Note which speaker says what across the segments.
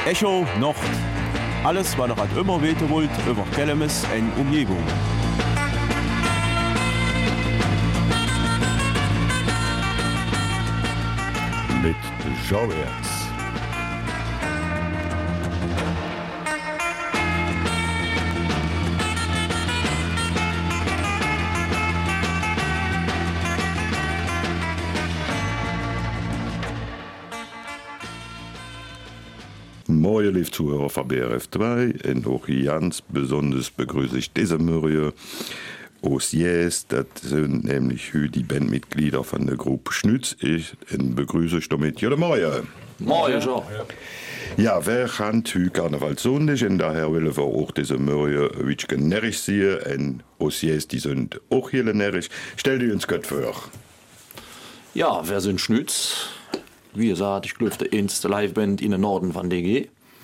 Speaker 1: Echo Nord. Alles, was ihr halt immer wissen wollt, über Kellemes und Umgebung.
Speaker 2: Mit Jean Wertz. Moin, liebe Zuhörer von BRF2 und auch ganz besonders begrüße ich diese Murrie aus Jes. Das sind nämlich heute die Bandmitglieder von der Gruppe Schnütz. Ich begrüße ich damit. Ja, moin.
Speaker 3: Moin, Jean.
Speaker 2: Ja, wir haben heute Karnevalssonntag und daher wollen wir auch diese Murrie ein bisschen närrisch sehen. Und aus Jes, die sind auch hier närrisch. Stell dir uns Gott vor.
Speaker 3: Ja, wir sind Schnütz. Wie gesagt, ich glaube, die erste Liveband in den Norden von DG.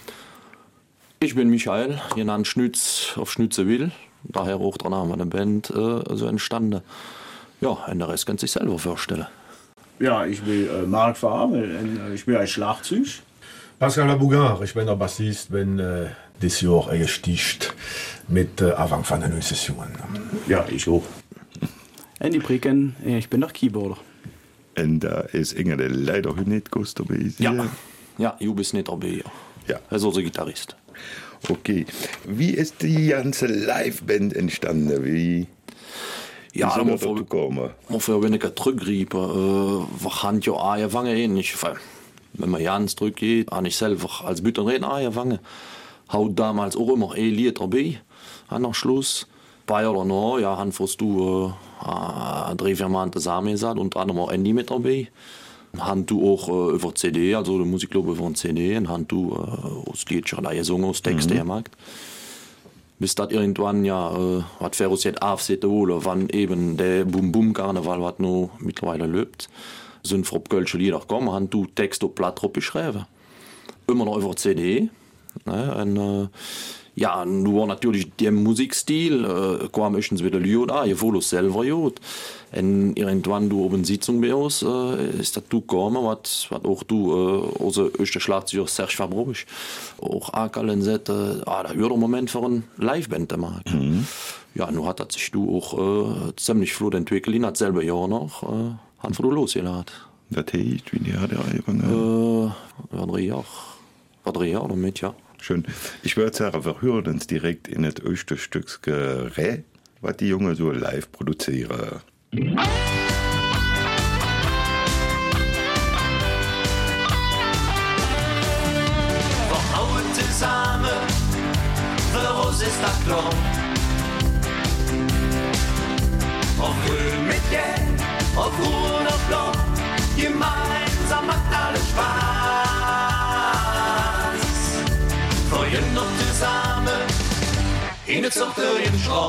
Speaker 3: Ich bin Michael, genannt Schnütz auf Schnützewil. Daher auch der Name der Band so entstanden. Ja, und der Rest kann sich selber vorstellen.
Speaker 4: Ja, ich bin Marc Farbe, ich bin ein Schlagzeug.
Speaker 5: Pascal Labougar, ich bin der Bassist, bin dieses Jahr eingestiegen mit Anfang von der neuen Session.
Speaker 4: Ja, ich auch.
Speaker 6: Andy Pricken, ich bin der Keyboarder.
Speaker 2: Und da ist Inge der leider heute nicht groß dabei.
Speaker 3: Ja, du bist nicht dabei.
Speaker 2: Ja.
Speaker 3: Er ist unser Gitarrist.
Speaker 2: Okay. Wie ist die ganze Liveband entstanden? Wie
Speaker 3: Ja,
Speaker 2: soll
Speaker 3: da
Speaker 2: das dazu kommen?
Speaker 3: muss ich ein zurückgreifen. Wir haben ja angefangen, ähnlich. Wenn man ganz zurückgeht, habe ich selber als Büttenredner angefangen. Habe damals auch immer ein Lied dabei. An der Schluss. Bei oder noch, ja, haben du 3-4 Monate zusammen gesagt, unter anderem auch Andy mit dabei. Haben du auch über CD, also der Musikclub über eine CD, und haben du das Lied schon gesungen, aus Text hergemacht. Bis das irgendwann, ja, was für uns jetzt aufsehen wollen, wann eben der Bum-Bum-Karneval, was noch mittlerweile lebt, sind vor Kölsche Lieder gekommen, haben du Text auf Blatt drauf geschrieben. Immer noch über CD. Ne, und, ja, nu war natürlich der Musikstil, kam erstens wieder Lied an, ich wollte selber Lied. Und irgendwann du oben Sitzung bei uns, ist das du gekommen, was auch du, unser erster Schlagzeuger Serge Fabrovic, auch angehalten hat, da wird der Moment für eine Liveband zu machen. Mhm. Ja, nun hat das sich du auch ziemlich flott entwickelt, in das selbe Jahr noch, hat wir losgeladen.
Speaker 2: Das heißt, wie die hat er angefangen?
Speaker 3: Ja, 3 Jahre. War 3 Jahre damit, ja.
Speaker 2: Schön. Ich würde sagen, wir hören uns direkt in das erste Stück rein, was die Jungen so live produzieren.
Speaker 7: Wir hauen zusammen, für uns ist das klar. Auf Grün mit Gelb, auf Grün, auf Blau, gemeinsam macht alles Spaß. Freuen noch zusammen, in der Zucht im Schrott.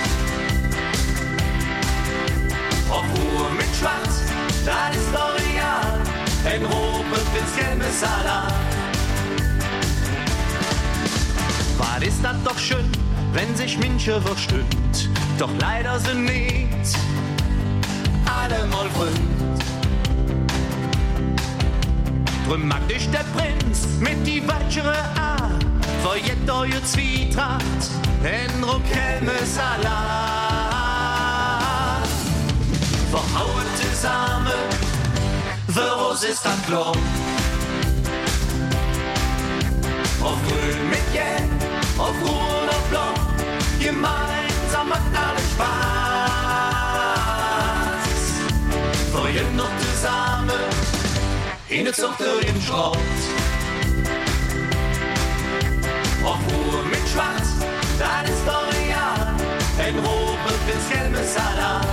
Speaker 7: Auf Ruhe mit Schwarz, das ist doch egal, ein Rot ins gelbe Salat. Was ist das doch schön, wenn sich München verstimmt, doch leider sind nicht alle mal Freund. Drum mag dich der Prinz mit die weichere A, vor jet eure Zwietracht, en Rokelme Salat. Wir hauen zusammen, für uns ist das klar. Auf Grün mit Gelb, auf Rot, auf Blau, gemeinsam macht alles Spaß. Freuen noch zusammen, in der Zucht im Schrott. Auf Ruhe mit Schwarz, das ist doch real, ein Rot ins gelbe Salat.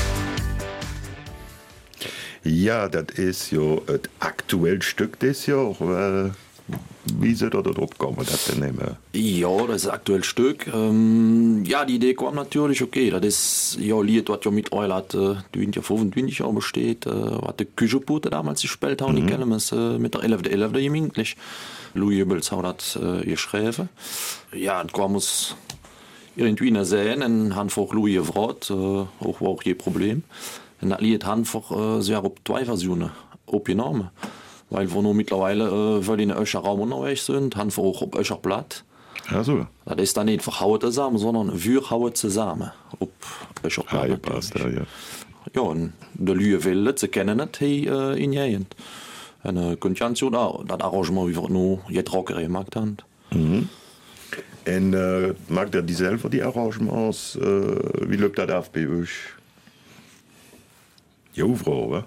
Speaker 2: Ja, das ist ja das aktuelle Stück des Jahr. Wie seid ihr da drauf gekommen, das zu nehmen?
Speaker 3: Ja, das ist ein aktuelles Stück. Ja, die Idee kam natürlich, okay, das ist ja ein Lied, was ja mittlerweile hat 25 Jahre besteht, was die Küchenpute damals gespielt haben, die kennen wir mit der 11.11. gemütlich. Louis Jübels hat das geschrieben. Ja, das kam uns irgendwie nicht sehen, und haben vor Louis gefragt, auch war auch je Problem. Und das Lied haben wir sehr auf 2 Versionen aufgenommen. weil wir nur mittlerweile weil in Öscher Raum unterwegs sind, haben wir auch auf Öscher Blatt.
Speaker 2: Also
Speaker 3: Das ist dann nicht verhauen zusammen, sondern wir hauen zusammen auf Öscher Blatt.
Speaker 2: ja, passt, ja.
Speaker 3: Ja, und der Lüe will, sie kennen das hier in Gegend. Und könnt ja so das Arrangement, wie wir nur jetzt Rockere gemacht haben.
Speaker 2: Und mag der die selber die Arrangements? Wie läuft das auf bei euch? Jo, Frau, wa?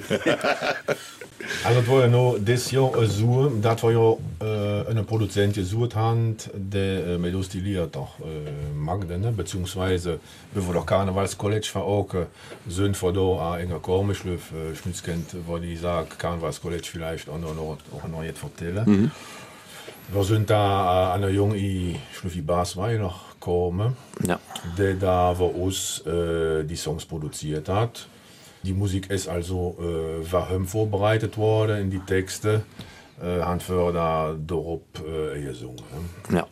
Speaker 5: Also das war ja noch das Jahr ein Suche, das war ja eine Produzent gesucht hat, der mit uns die Lieder doch magde, ne? Beziehungsweise bevor der Karnevalscollege war auch sind wir da auch in der Kormischlöf, Schmitz kennt, wo die sagt, Karnevalscollege vielleicht auch noch jetzt vertellen. Wir sind da an einer jungen Schlüffi Basweiler gekommen,
Speaker 3: Ja.
Speaker 5: der da für uns die Songs produziert hat. Die Musik ist also war vorbereitet worden in die Texte, haben wir da darauf gesungen.
Speaker 3: Ja.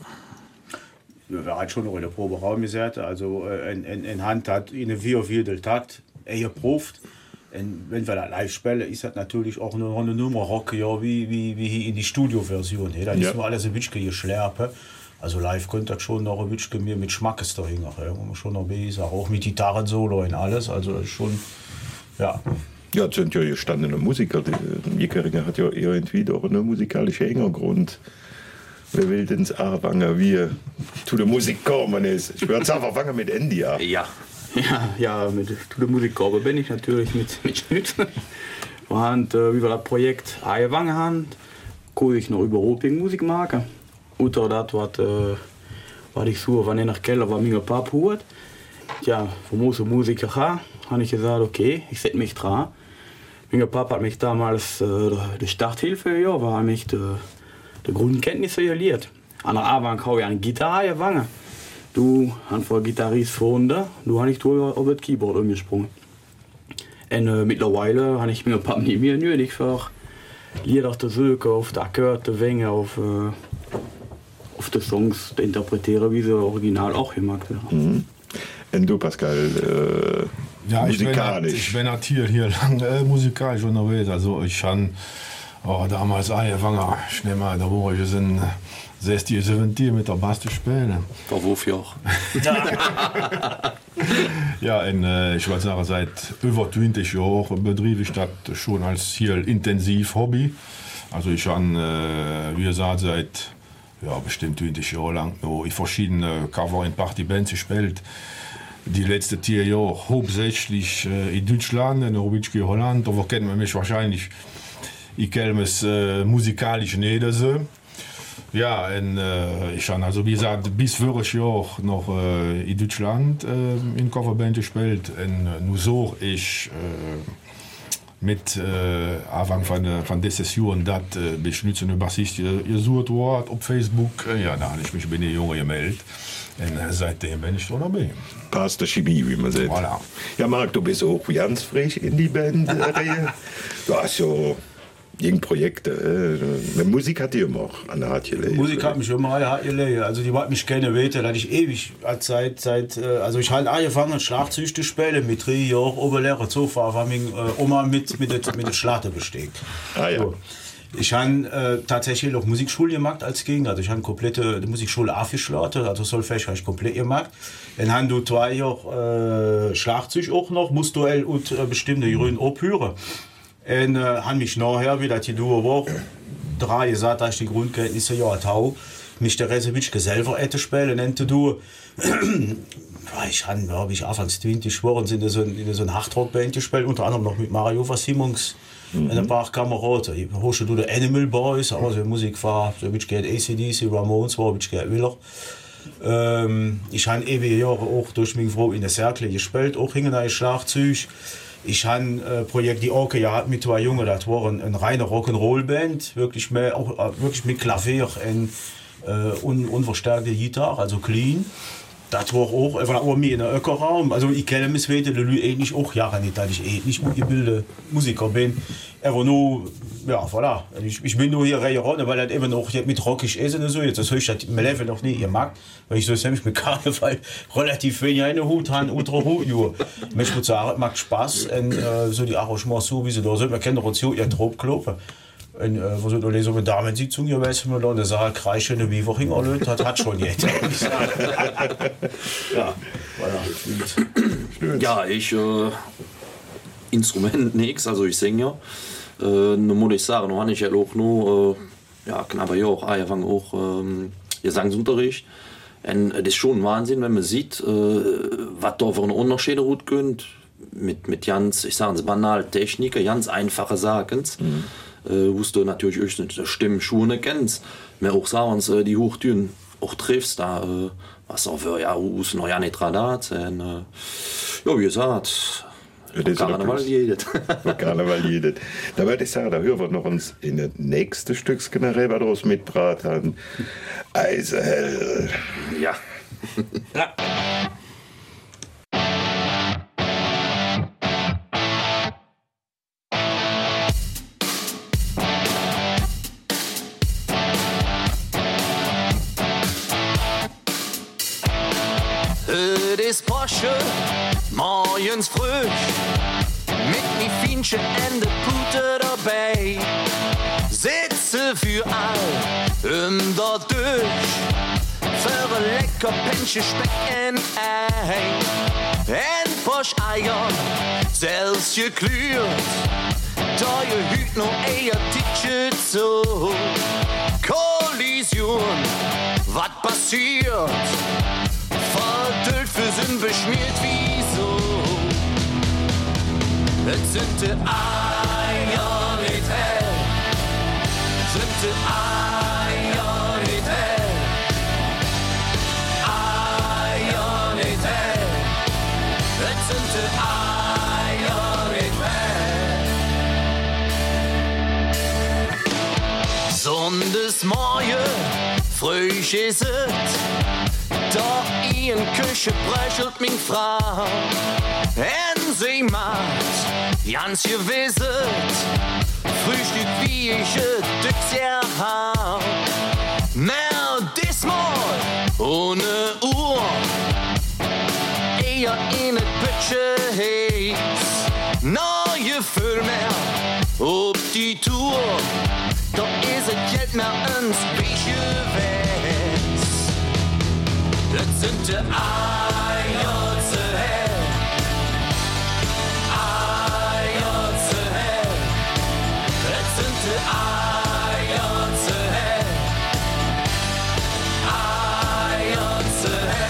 Speaker 4: Wir haben schon noch in der Proberaum gesagt, also in Hand hat in 4 Takt geprobt. Und wenn wir das live spielen, ist das natürlich auch noch eine Nummer Rock, ja, wie in die Studioversion. Hey, da ist nur alles ein bisschen geschlerpe. Also live könnte das schon noch ein bisschen mehr mit Schmackes dahinter. Ja, schon noch besser, auch mit Gitarren-Solo und alles. Also das ist schon, ja.
Speaker 2: Ja, das sind ja gestandene Musiker. Jekeringer hat ja irgendwie doch einen musikalischen Hintergrund. Wer will denn anfangen, wie zu der Musik kommen ist? Ich würde sagen, fangen mit Andy an.
Speaker 3: Ja.
Speaker 6: Ja, mit der Musikgruppe bin ich natürlich mit Schnitt. Und wie wir das Projekt angefangen haben, gucke ich noch über Roping Musik machen. Unter das, was ich suche, wenn ich nach Keller war, mein Papa hört. Ja, von Musiker habe ich gesagt, okay, ich setze mich dran. Mein Papa hat mich damals die Starthilfe, ja, war mich die Grundkenntnisse gelehrt. An der Anfang habe ich eine Gitarre gefangen. Du hast vor Gitarrist vorne, du hast nicht auf das Keyboard umgesprungen. Und mittlerweile habe ich mir ein paar nicht mehr nötig für Lieder auf der Silke, auf der Akkorde, Wänge, auf die Songs zu interpretieren, wie sie original auch gemacht werden.
Speaker 2: Und du, Pascal,
Speaker 5: Ja,
Speaker 2: musikalisch.
Speaker 5: Ich bin hier lang musikalisch unterwegs. Also ich habe damals angefangen, schnell mal, da wo ich sind 60, 70 mit der Bass zu spielen.
Speaker 3: Der Wurf auch.
Speaker 5: Ja, und ich würde sagen, seit über 20 Jahren betriebe ich das schon als hier intensiv Hobby. Also ich habe, wie gesagt, seit bestimmt 20 Jahre lang noch in verschiedenen Cover- und Partybands gespielt. Die letzten 10 Jahre hauptsächlich in Deutschland, in der Holland. Da kennt man mich wahrscheinlich, ich kenne es musikalisch nicht so. Ja, und ich habe also, wie gesagt, bis voriges Jahr noch in Deutschland in Coverband gespielt. Und nur so ich mit Anfang von der Session, dass beschnitzene Bassist gesucht wurde auf Facebook. Ja, da habe ich mich bei den Jungen gemeldet. Und seitdem bin ich da dabei.
Speaker 2: Passt der Chemie, wie man sagt.
Speaker 5: Voilà.
Speaker 2: Ja, Marc, du bist auch ganz frisch in die Band. Du hast ja Projekte. Musik hat dir immer an der Hand gelegt.
Speaker 4: Musik hat mich immer hart gelegt. Also die wollten mich gerne weten, dass ich ewig also ich habe angefangen Schlagzeug zu spielen mit 3 Jahren Oberlehrer Zofa, war meine Oma mit der Schlatte besteckt.
Speaker 2: Ah, ja.
Speaker 4: So. Ich habe tatsächlich auch Musikschule gemacht als Gegend. Also ich habe komplette Musikschule abgeschlossen, also Solfège habe ich komplett gemacht. Dann haben du 2 Jahre Schlagzeug auch noch, Mustuell und bestimmte Grünen abhören. Und haben mich nachher, wie das hier war, 3 gesagt, dass ich die Grundkenntnisse ja hatte, mich der Resevic selber hätte spielen nannte du. Ich habe, glaube ich, anfangs 20 Jahren in so eine Hardrock-Band gespielt, unter anderem noch mit Mario Simons. Ein paar Kameraden. Ich hörte du die Animal Boys, aber so Musik war, so ein bisschen ACDC, Ramones, war ein bisschen Willer. Ich habe ewige Jahre auch durch meine Frau in der Cercle gespielt, auch hingen ein Schlagzeug. Ich habe ein Projekt, die Orke, ja, hat mit 2 Jungen, das war eine reine Rock'n'Roll-Band, wirklich mit Klavier und unverstärkte Gitarre, also clean. Das war auch mir in der Öckerraum. Also ich kenne mich heute, ich auch Jahre nicht, dass ich nicht ausgebildeter Musiker bin. Aber nur, ja, voilà. Ich bin nur hier reingerannt, weil das eben noch mit rockig ist und so. Jetzt das habe ich das im Leben noch nie gemacht, weil ich so nämlich mit Karneval relativ wenig einen Hut habe, unter Hut. Ich muss sagen, es macht Spaß und so die Arrangements so, wie sie da sind. Man kann doch so ihr Trop kloppen. Und wo so eine Damensitzung hier weiß man da, der Saal kreischen wie Wochen erlöst hat schon jetzt. Ja,
Speaker 3: voilà. Ja, ich Instrument nix, also ich singe ja. Nun muss ich sagen, noch habe ich ja auch nur ja, knapp ja auch angefangen auch Gesangsunterricht. Und das ist schon Wahnsinn, wenn man sieht, was da für eine Unterschiede gut könnt mit ganz, ich sage es banal, Techniken, ganz einfache Sachen. Wo du natürlich auch die Stimmschuhe kennst, mir auch sagen, die Hochtüren auch triffst, da was auch für ja, noch ja nicht Radat. Ja, wie gesagt, Karneval jedet.
Speaker 2: Karneval jedet. Da würde ich sagen, da hören wir noch uns in das nächste Stück generell, was daraus mitbraten. Eisehell.
Speaker 3: Ja. Ja.
Speaker 7: Ist Porsche, morgens frisch, mit mi Fienchen Ende Pute dabei. Sitze für all dort durch, für lecker Pänsche Speck in Ei. En Porsche Eier, selbst geklürt, da je Hüt noch eher Ticket so. Kollision, was passiert? Verdüllt für Sinn beschmiert, wieso? Es sind die Eier nicht hell, sind die Eier nicht hell, Eier nicht hell, es sind die Eier nicht hell. Sonntagsmorgen, frisch ist es, da in Küche bröchelt min Frau. En sie macht ganz gewisset Frühstück wie ich es ja hab. Mehr diesmal ohne Uhr, eher in et Pütsche heiß. Neue Füll mehr ob die Tour, doch ist es Geld mehr ins Bücher weg. Das sind die Eier zu hell, Eier zu hell. Das sind die Eier zu hell, Eier zu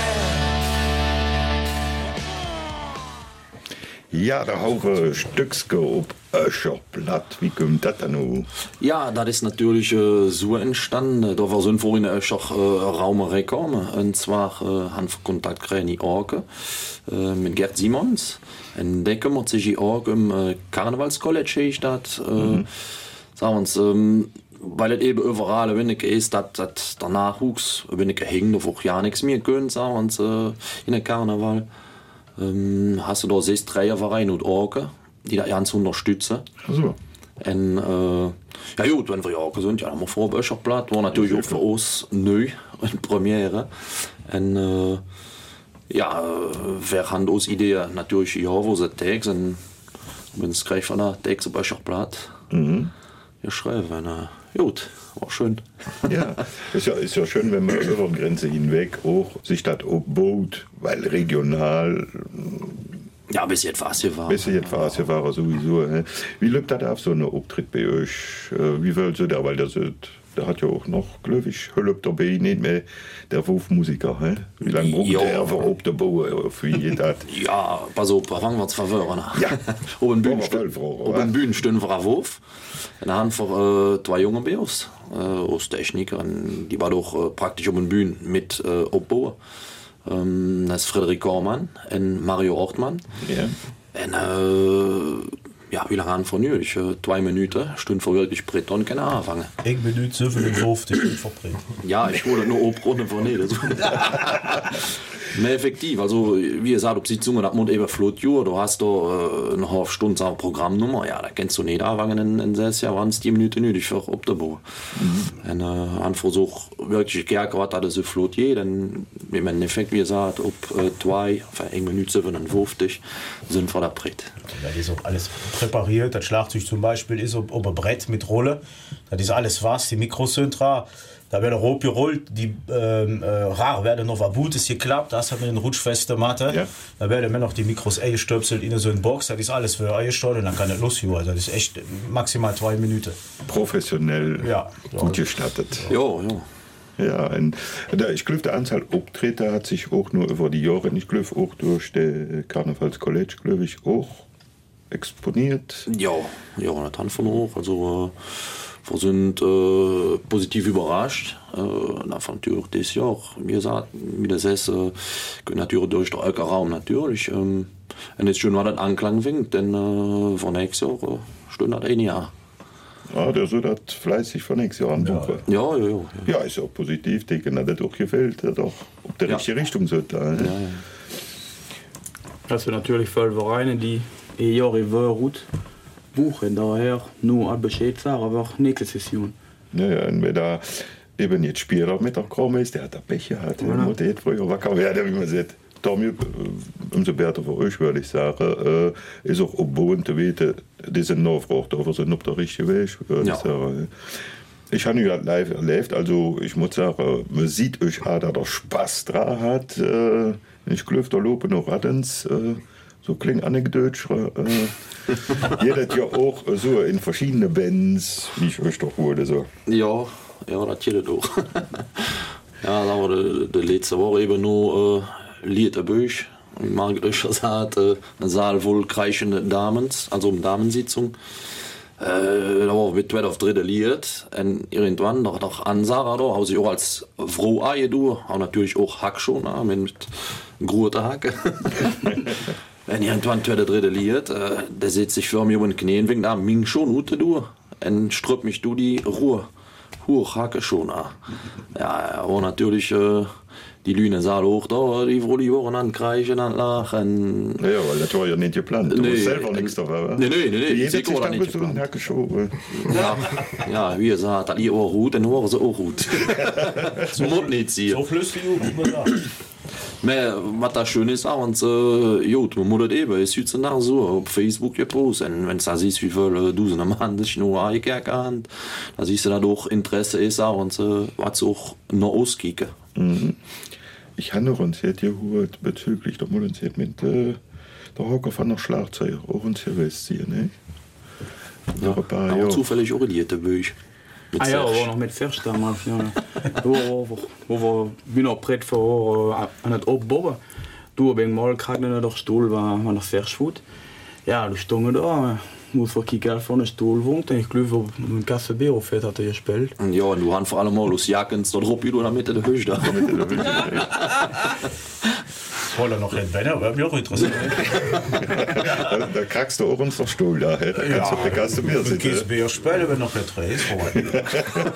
Speaker 7: hell.
Speaker 2: Ja, da haufe Stückske op Öscherblatt. Wie kommt das dann noch?
Speaker 3: Ja, das ist natürlich so entstanden. Da war so ein vorhin Öscher Raum gekommen. Und zwar haben wir Kontakt gekriegt Orge mit Gerd Simons. Und der kümmert sich auch im Karnevalscollege in Stadt. Sagen wir uns, weil es eben überall wenn ich ist, dass der Nachwuchs, wenn ich hängt, da auch ja nichts mehr können, sagen wir uns, in der Karneval. Hast du da 6 Dreiervereine und Orge, die da ganz unterstützen.
Speaker 2: Also.
Speaker 3: Und ja gut, wenn wir ja auch sind, ja, haben wir vor Öscherblatt, war natürlich auch für uns neu, eine Premiere. Und ja, wir haben uns Idee natürlich, ja, wo sie Text und wenn es gleich von der Text auf Öscherblatt geschrieben. Gut, war schön.
Speaker 2: Ja, ist ja schön, wenn man über die Grenze hinweg auch sich das aufbaut, weil regional.
Speaker 3: Ja, bis jetzt war es hier war.
Speaker 2: Bis jetzt war es hier war sowieso. He? Wie läuft das auf so einen Auftritt bei euch? Wie wollt ihr da? Weil der hat ja auch noch, glaube ich, Hölle dabei, nicht mehr der Wurfmusiker. He? Wie lange braucht der auf der Bauer für das?
Speaker 3: Ja, pass auf, fangen wir zu verwirren.
Speaker 2: Ja,
Speaker 3: auf den Bühnen stehen wir auf Wurf. Und dann haben wir 2 junge Bios aus Technik. Die war doch praktisch auf den Bühnen mit Aufbau. Das ist Frederik Kormann und Mario Ortmann.
Speaker 2: Ja.
Speaker 3: Und ja, wie lange haben wir nötig? 2 Minuten, Stunde für wirklich Brett und keine anfangen.
Speaker 4: 1 Minute 57 verbringen.
Speaker 3: Ja, ich wurde nur Obrunde von nicht. mehr effektiv also wie ihr sagt ob Sitzungen hat man eben flot du hast da eine halbe Stunde auch Programmnummer ja da kennst du nicht anfangen in 6 Jahren waren es 10 Minuten nötig für ob der Bo ein Versuch wirklich gerne hat alles so flot dann im Endeffekt wie ihr sagt ob 2 Minuten 57 sind vor der Brett
Speaker 4: ja, ist auch alles präpariert das Schlagzeug zum Beispiel ist ob Brett mit Rolle das ist alles was die Mikrosyntra da werde rot gerollt die rar werden noch gut ist geklappt das hat mir den rutschfeste Matte ja. Da werde mir noch die Mikros gestöpselt in so ein Box das ist alles für Eiersteuer und dann kann los also das ist echt maximal 2 Minuten
Speaker 2: professionell
Speaker 4: ja,
Speaker 2: gut gestattet
Speaker 3: ja.
Speaker 2: Ja, ich glaube, der Anzahl Obtreter hat sich auch nur über die Jahre, ich glaube auch durch die Karnevalscollege, glaube ich, auch exponiert.
Speaker 3: Ja, das von auch. Also wir sind positiv überrascht. Natürlich das Jahr, wie gesagt, mit der Sesse natürlich durch den Raum natürlich. Und jetzt schon war das Anklang winkt, denn von nächstes Jahr stünde das ein Jahr.
Speaker 2: Ja, der so das fleißig von nächstes Jahr anbuchen. Ja, ist auch positiv, denke ich, das auch gefällt, doch ob der richtige Richtung sollte. Ja.
Speaker 6: Das sind natürlich voll Vereine, die Jahre gut buchen, daher nur ein Bescheid sagen, aber auch nächste Session.
Speaker 2: Ja, und wenn da eben jetzt Spieler mit der Kram ist, der hat der Pech gehabt, der muss früher wacker werden, wie man sieht. Damit, umso besser für euch, würde ich sagen, ist auch obwohnt zu wissen, diese Nachfrage, aber sind auf der richtigen Weg, würde ich sagen. Ich habe ja live erlebt, also ich muss sagen, man sieht euch an, dass er Spaß dran hat. Ich glaube, da loben noch Raddens, so klingt anekdotisch. Jedes Jahr auch so in verschiedene Bands, wie ich euch doch wurde. So.
Speaker 3: Ja, das geht auch. Ja, da war der letzte Woche eben nur Lied der Büch. Margret Öscher sagt, eine Saal voll kreischende Damen, also eine Damensitzung. Da war mit 2 auf 3 Lied. Und irgendwann doch Ansara da, habe ich auch als Frau du, auch natürlich auch Hack schon, mit großer Hacke. Wenn irgendwann 2 3 Lied, der sitzt sich für mich über den Knien, wegen da Ming schon ute du, und ströp mich du die Ruhe. Hacke schon an. Ja, aber natürlich die Lüne sah hoch da, die wo die Ohren ankreischen, anlachen.
Speaker 2: Ja, weil das war ja nicht geplant. Du hast selber nichts davon.
Speaker 3: Nee.
Speaker 2: Jeder sich dann mit so einen Hacke schon.
Speaker 3: Ja, wie gesagt, dass ihr auch gut, dann hören sie auch gut. Das muss nicht sein.
Speaker 4: So flüssig, wie man sagt.
Speaker 3: Was das schön ist, und man muss das eben, es ist nach so auf Facebook gepostet, und wenn du da siehst, wie viele Dutzende Mann sich nur eingekehrt haben, da siehst du da doch Interesse ist auch, und was auch noch auskicken.
Speaker 2: Ich habe noch uns hier gehört bezüglich der Mullenzeit mit der Hocker von der Schlagzeuger, auch uns hier Westsiehen, ne?
Speaker 3: Ja, aber zufällig auch der Büch.
Speaker 6: Ja, aber noch mit Fersch damals, ja. wo wir wieder Brett vor an das Obboben. Du bin mal gerade der Stuhl war noch Ferschfood. Ja, du stunge da. Muss wir kicken von der Stuhl wohnt. Ich glaube, ein Kasse Bero fährt hat er gespielt.
Speaker 3: Ja, und du hast vor allem mal los Jackens da drauf, wie du in der Mitte der Höhe da.
Speaker 4: Voll noch ein Banner, aber mir auch interessant.
Speaker 2: Da kriegst du auch unseren Stuhl da. Da kannst du auf der Kasse Bier sitzen.
Speaker 4: Du gehst Bier spielen, wenn noch der Dreh ist vorbei.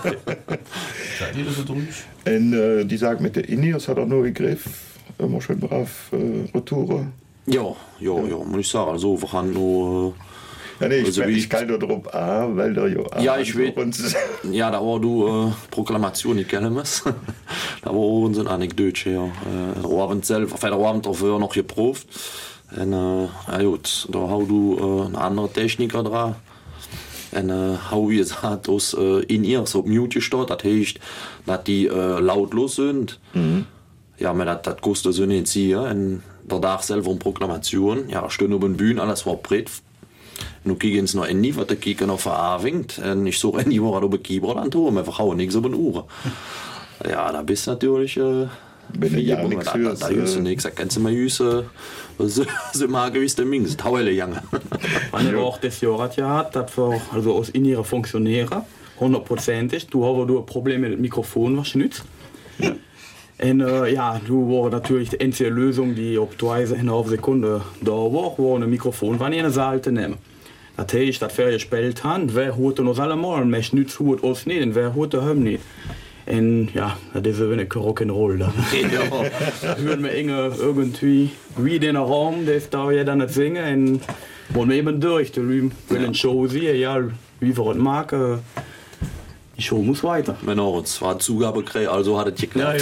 Speaker 2: Und die sagt, mit der Ineos hat er nur gegriff. Immer schön brav Retour.
Speaker 3: Ja, muss ich sagen. Also, wir haben nur.
Speaker 2: Ja, nee, ich kann nur drauf an, weil da
Speaker 3: ja, ich weiß. Ja, da war du Proklamation, ich kenne es. Da war unsere Anekdote, ja. Der Abend selber, der Abend dafür noch geprobt. Und ja gut, da hau du einen anderen Techniker dran. Und hau wie es hat, aus in ihr so Mute steht, das heißt, dass die lautlos sind. Ja, aber das kostet so nicht ziehen. Und der Tag selber um Proklamation, ja, stehen auf der Bühne, alles war breit. Nu kiegen ze noch nie wat de kieken of verabend en ich so nie war op Keyboard an wir verhauen nichts op den Uhr. Ja, da bist natürlich da kennst du mal Jüse mag gewiss der Mings tauelle Jange.
Speaker 6: Auch das Jahr hat ja dat also aus in ihre Funktionäre 100%ig du hast du Probleme mit dem Mikrofon was nützt. Und ja, du war natürlich die einzige Lösung, die auf 2,5 Sekunden da war ein Mikrofon, wenn ich eine Salte nehme. Das heißt, das wir gespielt haben, wer hat uns allemal, mich nützt hat uns nicht, wer hat uns nicht. Und ja, das ist eine Rock'n'Roll. Da hören wir irgendwie wie den Raum, das da ja dann nicht singen. Und wollen wir eben durch, da will eine Show sehen, ja, wie wir es mag. Die Show muss weiter.
Speaker 3: Wenn auch uns war Zugabe kriegt, also hat es geklappt.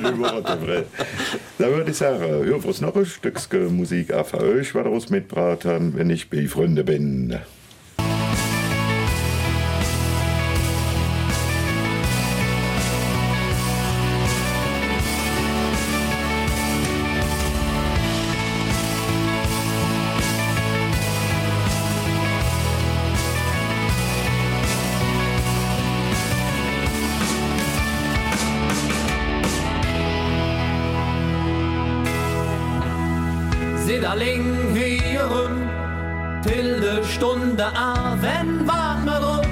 Speaker 2: Da würde ich sagen, hör was noch ein Stück Musik auf euch, was daraus mitbraten, wenn ich bei Freunde bin.
Speaker 8: Sidderling hören, Pilde Stunde wenn wart mir drum.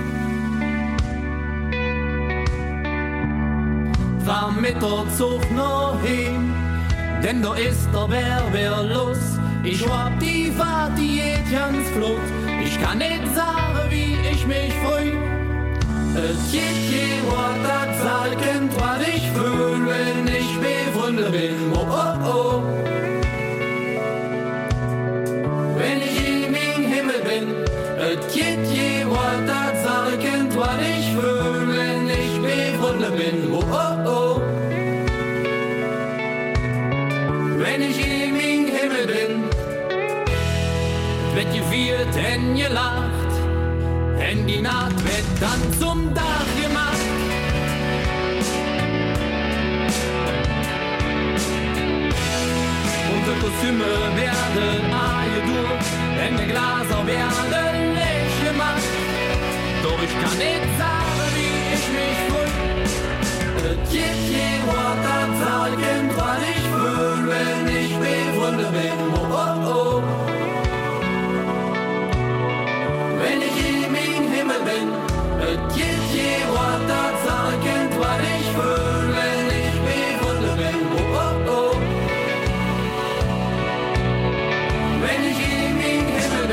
Speaker 8: War mit der Zug noch hin, denn da ist der Wer los. Ich hab die Fahrt, die geht ganz flott. Ich kann nicht sagen, wie ich mich freu. Es geht jemand, das sagen, was ich fühl, wenn ich bewundert bin. Oh, oh, oh. Wenn ich in den Himmel bin, es geht jemand, das sagen, was ich fühl, wenn ich bewundert bin. Oh, oh, oh. Wenn ich in den Himmel bin, wird geviert, denn gelacht, denn die Nacht wird dann zum Dach gemacht. Unsere Kostüme werden durch, denn die Glaser werden nicht gemacht. Doch ich kann nicht sagen, wie ich mich fühl. Es gibt jemand, das sagen, was ich fühl, wenn ich bewundert bin. Oh, oh, oh. Wenn ich in den Himmel bin, es gibt jemand, das sagen, was ich fühl, wenn ich bewundert bin. Oh, oh, oh. Wenn ich in den Himmel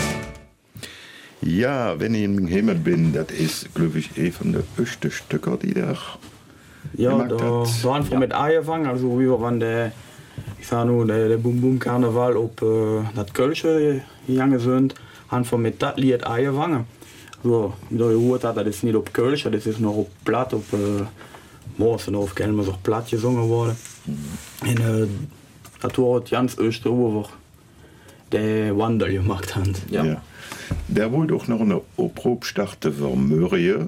Speaker 8: bin.
Speaker 2: Ja, wenn ich im Himmel bin, das ist, glaube ich, von den besten Stücken, die der
Speaker 6: ja, da waren wir mit angefangen, also wie wir waren der Bum Bum Karneval auf das Kölsche gegangen sind, haben wir mit das Lied angefangen. So, wie ihr gehört habt, das ist nicht auf Kölsche, das ist noch auf Platt, auf Morsen, auf Kelmer, so Platt gesungen worden. Und das war ganz Österreich, der Wandel gemacht hat.
Speaker 2: Ja. Der wollte auch noch eine Probe starten für Mörie.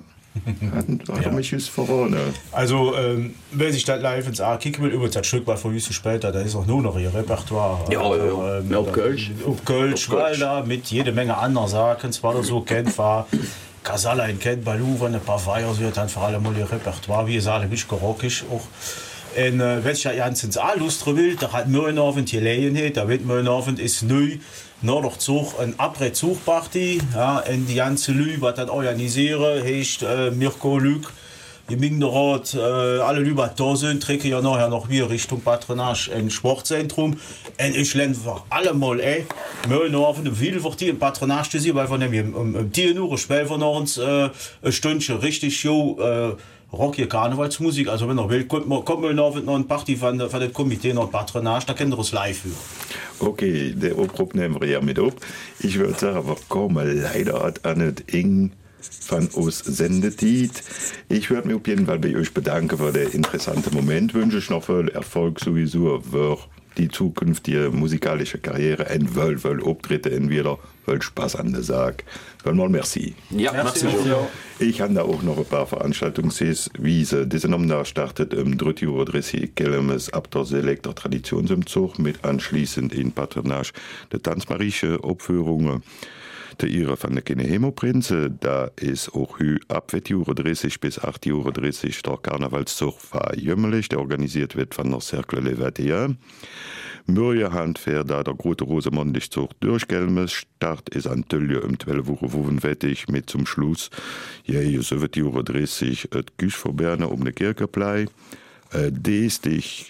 Speaker 2: Hat mich jetzt verraten.
Speaker 4: Also, wenn sich das live ins A kicken will, über das Stück war von später, da ist auch nur noch ihr Repertoire.
Speaker 6: Ja, auf Kölsch.
Speaker 4: Auf Kölsch, weil da mit jede Menge anderen Sachen, zwar so kennt war, Casala in Kent, Balou, ein paar Feier, so hat vor allem mal ihr Repertoire, wie ihr sagt, ein bisschen rockig auch. Und wenn ich ja ganz ins A lustern will, da hat Möhenabend hier Gelegenheit, da wird Möhenabend ist neu, noch noch Zug, ein Après-Zug-Party, ja, und die ganze Lü, was das organisieren, heißt Mirko Lück, die Minderrat, alle Lüber da sind, trinken ja nachher noch wieder Richtung Patronage ein Sportzentrum. Und ich lerne alle mal, Möhenabend, wie wird die im Patronage zu sehen, weil wir nämlich um 10 Uhr spielen wir noch uns ein Stündchen richtig show, Rock Karnevalsmusik, also wenn er will, kommt man noch ein Party von das Komitee noch Patronage, da können wir es live hören.
Speaker 2: Okay, der Probe nehmen wir ja mit auf. Ich würde sagen, aber kommen leider hat Annette Ing von uns Sendetiet. Ich würde mich auf jeden Fall bei euch bedanken für den interessanten Moment. Wünsche ich noch viel Erfolg sowieso für die zukünftige musikalische Karriere und will Auftritte in wieder Spaß an der Sache. Mal merci.
Speaker 3: Ja, merci.
Speaker 2: Ich habe da auch noch ein paar Veranstaltungswiese. Diese Nomna startet im 3.30 Uhr Kelmes ab der Selekter Traditionsumzug mit anschließend in Patronage der Tanzmarische Aufführungen. Der Ihre von der Kinehemo-Prinze, da ist auch ab 4.30 Uhr bis 8.30 Uhr der Karnevalszug verjümmelig, der organisiert wird von der Cercle Levertier. Mürjehand fährt da der große Rosemondichzug durch Kelmes. Start ist an Tölje um 12 Uhr wettig mit zum Schluss. Ja, hier 7.30 Uhr et Güsch vor Berne um eine Kirkeplei. Destig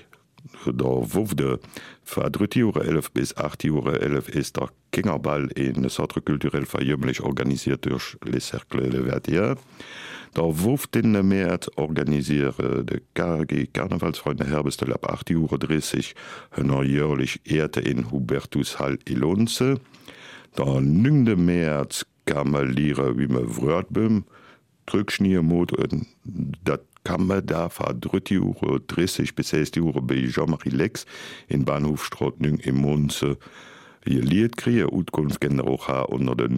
Speaker 2: der Wufde von 3:11 bis 8:11 ist der Kingerball in Centre kulturell verjümmlich organisiert durch Les Cercles de Vertier. Der Wuf den März organisiere de KG Karnevalsfreunde Herbestel ab 8:30 hënner jährlich Erde in Hubertushall Ilonze. Der 9. März kann man liere wie man Wörtbüm, Drückschniermod, dat kann man da von 3:30 bis 6 bei Jean-Marie Lex in Bahnhofstraat 9 im Monze hier Lied kriegen. Utkunft gerne auch unter der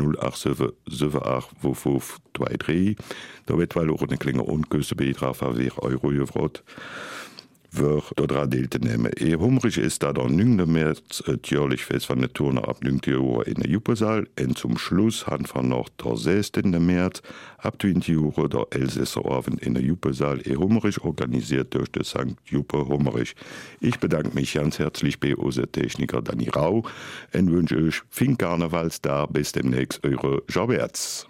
Speaker 2: 087785523. Da wird weil auch eine kleine Unküstenbeitrag von 4 Euro gefragt. Wer dort deelte nehmen. Humrig ist da der 9. März jährlich fest von der Turner ab 9 Uhr in der Juppesaal und zum Schluss han von noch der 16. März ab 20 Uhr der Elsässer Abend in der Juppesaal Humrig organisiert durch den St. Juppe Humrig. Ich bedanke mich ganz herzlich bei unserem Techniker Dani Rau und wünsche euch viel Karnevals da. Bis demnächst, eure Jean-Bertz.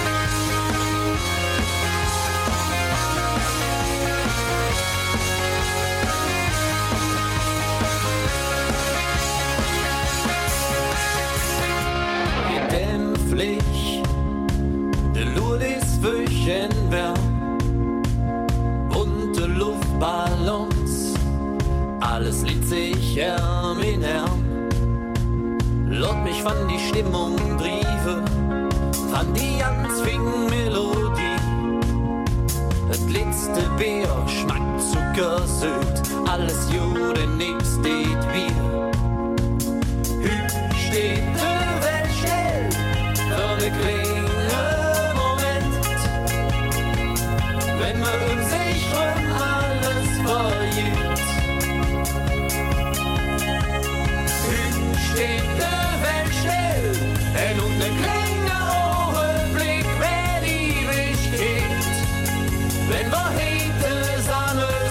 Speaker 8: Bunte Luftballons, alles liegt sich in Herm. Lot mich von die Stimmung drieve, von die ganz fing Melodie. Das letzte Bier schmeckt zuckersüß, alles Jude nix steht Bier. Hü steht die Welt still, für ne kleine wenn man um sich rum alles verjährt. Steht der Welt still, denn um den kleinen Augenblick wär die Ewigkeit, wenn wir heute zusammen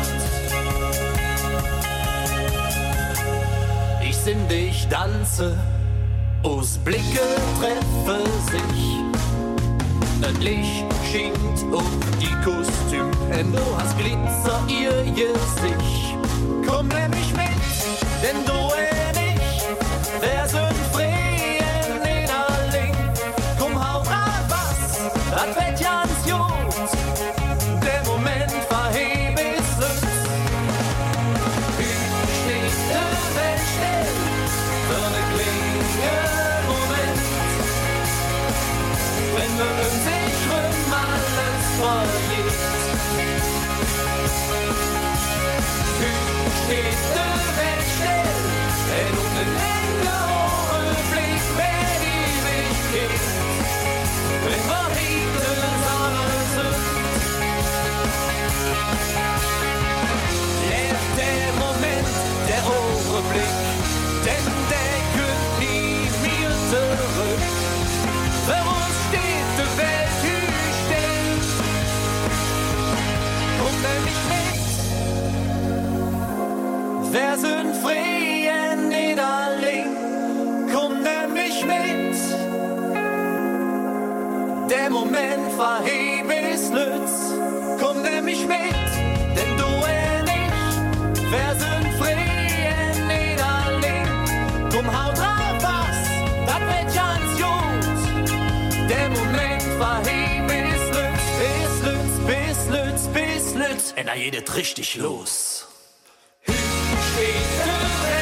Speaker 8: sind. Ich sind ich tanze, aus Blicke treffe sich. Das Licht schinkt um die Kostüm, denn du hast Glitzer ihr Gesicht. Komm nämlich mit, denn du und ich, wer sind Freien in Alling. Komm, hau grad was, das wird ganz gut, der Moment verheb ist es. Steht der Welt still, für ne kleine Moment, wenn wir uns alles verliert. Steht der Welt still, denn um den länger Augenblick wär die Ewigkeit, wenn wir heute zusammen sind. Lebt der Moment, der Augenblick, denn der könnt nie mehr zurück. Für uns steht die Welt wer sind Freien Niederling, komm nämlich mit. Der Moment verheb ist Lütz, komm nämlich mit. Denn du und ich, wer sind Freien Niederling, komm haut drauf was, das wird ganz gut. Der Moment verheb ist Lütz, bis Lütz, bis Lütz, bis Lütz. Und da geht es richtig los. Steht